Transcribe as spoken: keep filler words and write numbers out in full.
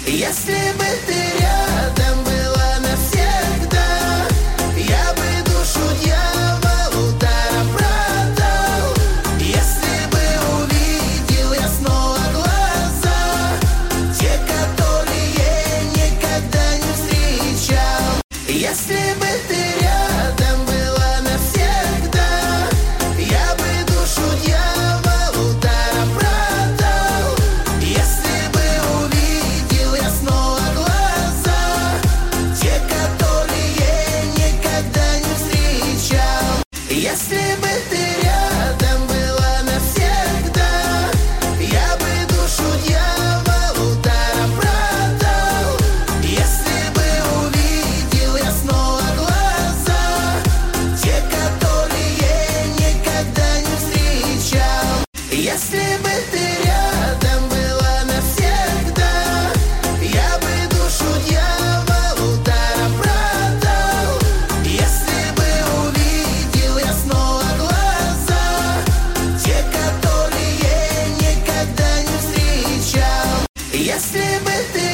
Если бы ты рядом была навсегда, я бы душу дьяволу даром продал. Если бы увидел я снова глаза, те, которые никогда не встречал. Если бы ты рядом была навсегда, я бы душу дьяволу даром продал. Если бы увидел я снова глаза, те, которые никогда не встречал. Если бы ты рядом была навсегда, я бы душу дьяволу даром продал. Если бы увидел я снова глаза, те, которые никогда не встречал. Если бы ты рядом была навсегда, я бы душу дьяволу даром продал. Если бы увидел я снова глаза, те, которые никогда не встречал. Если бы ты